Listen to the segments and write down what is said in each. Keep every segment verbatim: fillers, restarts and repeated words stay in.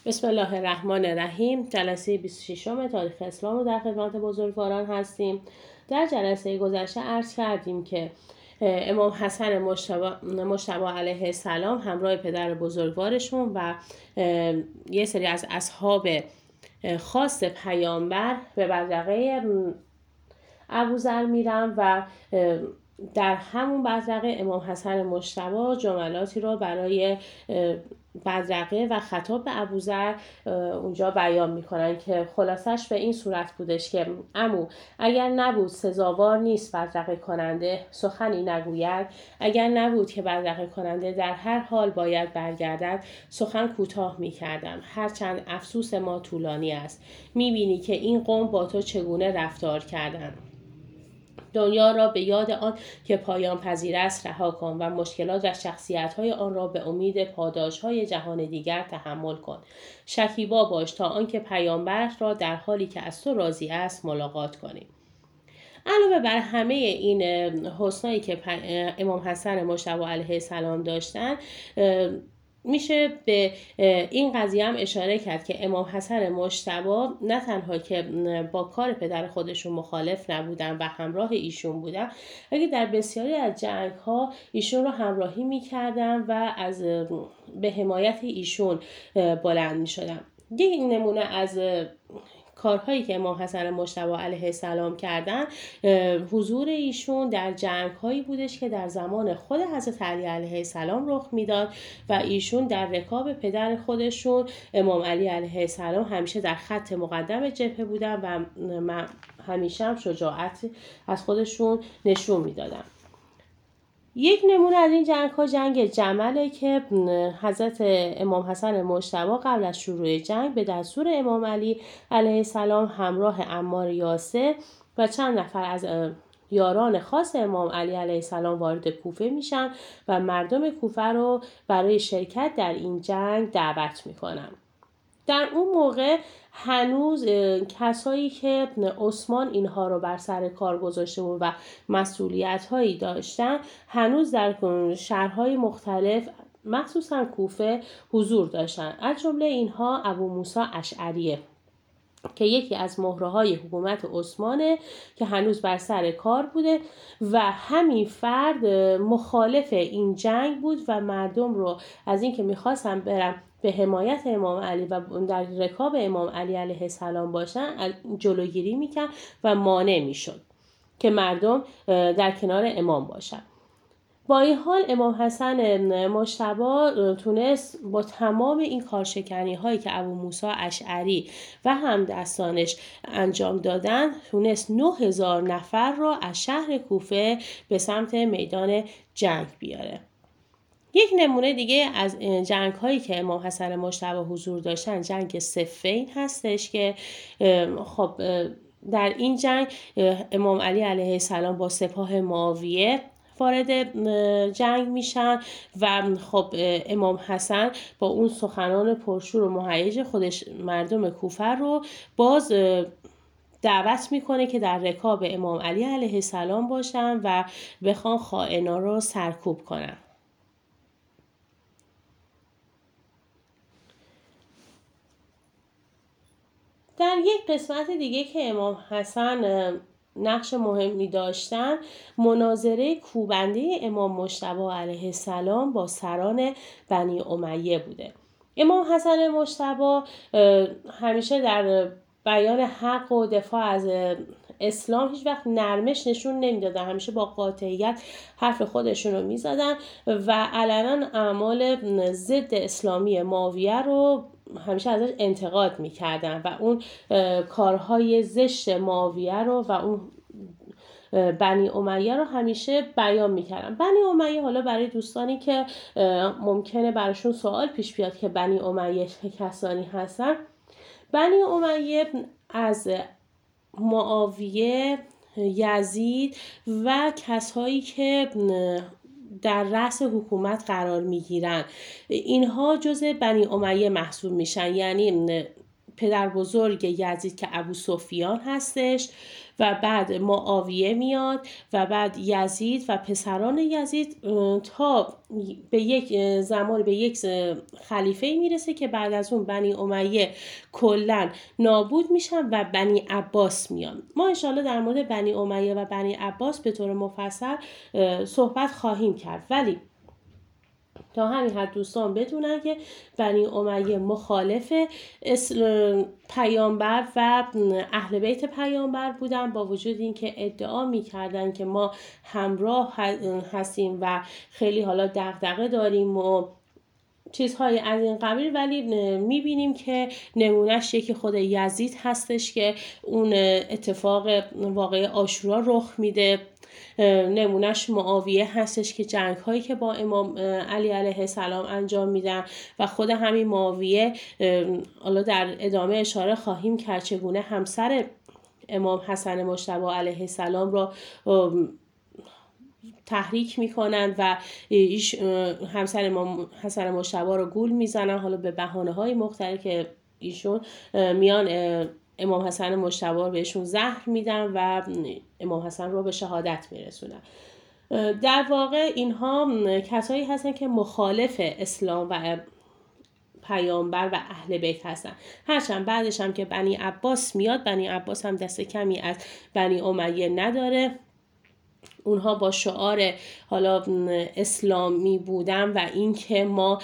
بسم الله الرحمن الرحیم. جلسه بیست و ششم تاریخ اسلام رو در خدمت بزرگواران هستیم. در جلسه گذشته عرض کردیم که امام حسن مجتبی علیه السلام همراه پدر بزرگوارشون و یه سری از اصحاب خاص پیامبر به بدرقه ابوذر میرن و در همون بدرقه امام حسن مجتبی جملاتی رو برای بدرقه و خطاب به ابوذر اونجا بیان میکنن که خلاصش به این صورت بودش که عمو اگر نبود سزاوار نیست بدرقه کننده سخنی نگوید، اگر نبود که بدرقه کننده در هر حال باید برگردد سخن کوتاه میکردم، هرچند افسوس ما طولانی است. میبینی که این قوم با تو چگونه رفتار کردند. دنیا را به یاد آن که پایان پذیر است رها کن و مشکلات و شخصیت‌های آن را به امید پاداش‌های جهان دیگر تحمل کن. شکیبا باش تا آنکه پیامبر را در حالی که از تو راضی است ملاقات کنی. علاوه بر همه این حسنایی که امام حسن مجتبی علیه السلام داشتن، میشه به این قضیه هم اشاره کرد که امام حسن مجتبی نه تنها که با کار پدر خودشون مخالف نبودن و همراه ایشون بودن، اگه در بسیاری از جنگ ها ایشون رو همراهی میکردن و از به حمایت ایشون بلند میشدن. یک نمونه از کارهایی که امام حسن مجتبی علیه السلام کردن حضور ایشون در جنگ هایی بودش که در زمان خود حضرت علی علیه السلام رخ میداد و ایشون در رکاب پدر خودشون امام علی علیه السلام همیشه در خط مقدم جبهه بودن و همیشه هم شجاعت از خودشون نشون میدادن. یک نمونه از این جنگ ها جنگ جمله که حضرت امام حسن مجتبی قبل از شروع جنگ به دستور امام علی علیه السلام همراه عمار یاسر و چند نفر از یاران خاص امام علی علیه السلام وارد کوفه میشن و مردم کوفه رو برای شرکت در این جنگ دعوت میکنن. در اون موقع هنوز کسایی که عثمان اینها رو بر سر کار گذاشته بود و مسئولیت هایی داشتن هنوز در شهرهای مختلف مخصوصا کوفه حضور داشتن. از جمله اینها ابو موسی اشعریه که یکی از مهره‌های حکومت عثمانه که هنوز بر سر کار بوده و همین فرد مخالف این جنگ بود و مردم رو از اینکه می‌خواستن برن به حمایت امام علی و در رکاب امام علی علیه السلام باشن جلوگیری میکرد و مانع میشد که مردم در کنار امام باشن. با این حال امام حسن مجتبی تونست با تمام این کارشکنی هایی که ابو موسی اشعری و همدستانش انجام دادن تونست نه هزار نفر را از شهر کوفه به سمت میدان جنگ بیاره. یک نمونه دیگه از جنگ هایی که امام حسن مجتبی حضور داشتن جنگ صفین هستش که خب در این جنگ امام علی علیه السلام با سپاه معاویه وارد جنگ میشن و خب امام حسن با اون سخنان پرشور و مهیج خودش مردم کوفه رو باز دعوت میکنه که در رکاب امام علی علیه السلام باشن و بخوان خائنا رو سرکوب کنن. در یک قسمت دیگه که امام حسن نقش مهمی داشتن مناظره کوبنده امام مجتبی علیه السلام با سران بنی امیه بوده. امام حسن مجتبی همیشه در بیان حق و دفاع از اسلام هیچ وقت نرمش نشون نمیدادن، همیشه با قاطعیت حرف خودشون رو میزدن و علنا اعمال ضد اسلامی معاویه رو همیشه ازش انتقاد میکردن و اون کارهای زشت معاویه رو و اون بنی امیه رو همیشه بیان میکردن. بنی امیه، حالا برای دوستانی که ممکنه براشون سوال پیش بیاد که بنی امیه چه کسانی هستن، بنی امیه از معاویه، یزید و کسایی که در رأس حکومت قرار میگیرن اینها جزء بنی امیه محسوب میشن، یعنی پدر بزرگ یزید که ابو سفیان هستش و بعد معاویه میاد و بعد یزید و پسران یزید تا به یک زمان به یک خلیفه میرسه که بعد از اون بنی امیه کلا نابود میشن و بنی عباس میان. ما انشالله در مورد بنی امیه و بنی عباس به طور مفصل صحبت خواهیم کرد، ولی تا همین حد دوستان بدونن که بنی امیه مخالف پیامبر و اهل بیت پیامبر بودن، با وجود این که ادعا میکردن که ما همراه هستیم و خیلی حالا دغدغه داریم و چیزهای از این قبیل، ولی میبینیم که نمونهش یکی خود یزید هستش که اون اتفاق واقعی عاشورا رخ میده. نمونهش معاویه هستش که جنگ هایی که با امام علی علیه السلام انجام میدن و خود همین معاویه حالا در ادامه اشاره خواهیم کرد چگونه همسر امام حسن مجتبی علیه السلام را تحریک میکنند و ایش همسر امام حسن مجتبی رو گول میزنن، حالا به بهانه های مختلف که ایشون میان امام حسن مجتبی رو بهشون زهر میدن و امام حسن رو به شهادت میرسونن. در واقع اینها کسایی هستن که مخالف اسلام و پیامبر و اهل بیت هستن. هرچند بعدش هم که بنی عباس میاد، بنی عباس هم دست کمی از بنی امیه نداره، اونها با شعار حالا اسلامی بودن و اینکه ما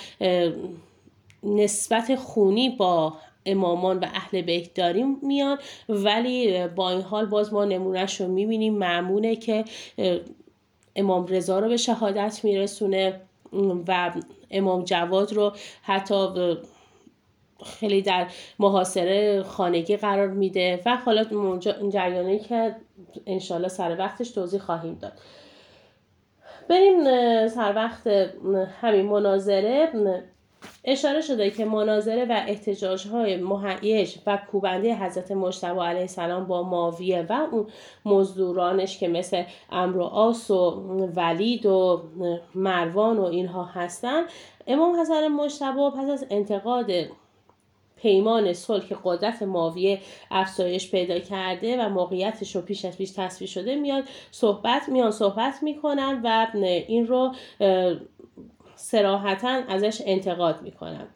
نسبت خونی با امامان و اهل بیت داریم میان، ولی با این حال باز ما نمونهش رو میبینیم. مأمونه که امام رضا رو به شهادت میرسونه و امام جواد رو حتی خیلی در محاصره خانگی قرار میده و حالا جریانی که انشالله سر وقتش توضیح خواهیم داد. بریم سر وقت همین مناظره. اشاره شده که مناظره و احتجاج‌های مهیج و کوبنده حضرت مجتبی علیه السلام با معاویه و اون مزدورانش که مثل عمرو و عاص و ولید و مروان و اینها هستن، امام حسن مجتبی پس از انتقاد پیمان صلح که قدرت معاویه افزایش پیدا کرده و موقعیتش رو پیش از پیش تصفیه شده میاد صحبت میان صحبت میکنن و این رو صراحتاً ازش انتقاد میکنن.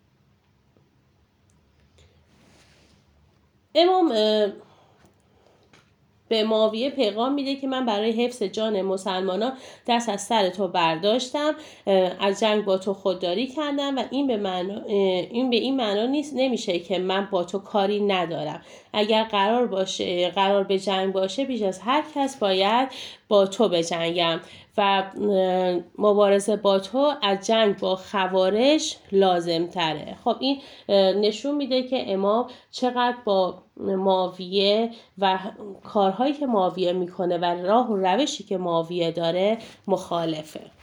امام به معاویه پیغام میده که من برای حفظ جان مسلمانان دست از سر تو برداشتم، از جنگ با تو خودداری کردم و این به معنا این به این معنا نیست نمیشه که من با تو کاری ندارم. اگر قرار باشه قرار به جنگ باشه بیش از هر کس باید با تو بجنگم و مبارزه با تو از جنگ با خوارج لازم تره. خب این نشون میده که امام چقدر با معاویه و کارهایی که معاویه میکنه و راه و روشی که معاویه داره مخالفه.